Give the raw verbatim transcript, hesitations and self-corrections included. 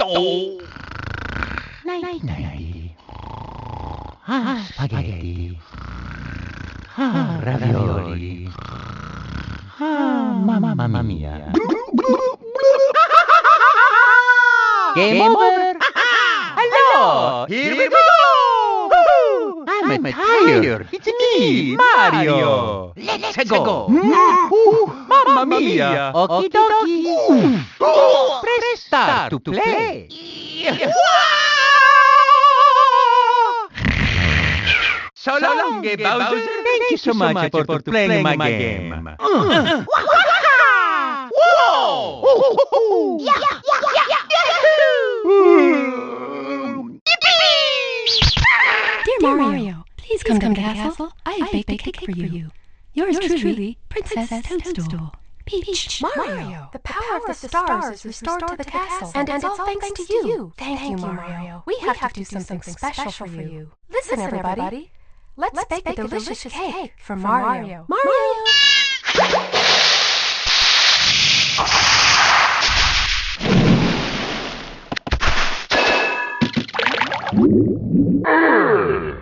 Oh. Night, night. Ah, spaghetti. Ah, ravioli. Ah, mamma mia. Game over. Hello, here we go. I'm tired. It's me, Mario. Let's go. Mamma mia. Okie dokie. Press start to play. So long, Bowser. Thank you so much for playing my game. Whoa! Yeah, yeah, yeah, yeah. Dear Mario, please come to the castle. I have baked a cake for you. Yours truly, Princess Toadstool. Peach. Mario, the power of the stars is restored to the castle, and it's all thanks to you. Thank you, Mario. We have to do something special for you. Listen, everybody. Let's bake a delicious cake for Mario. Mario! Mario.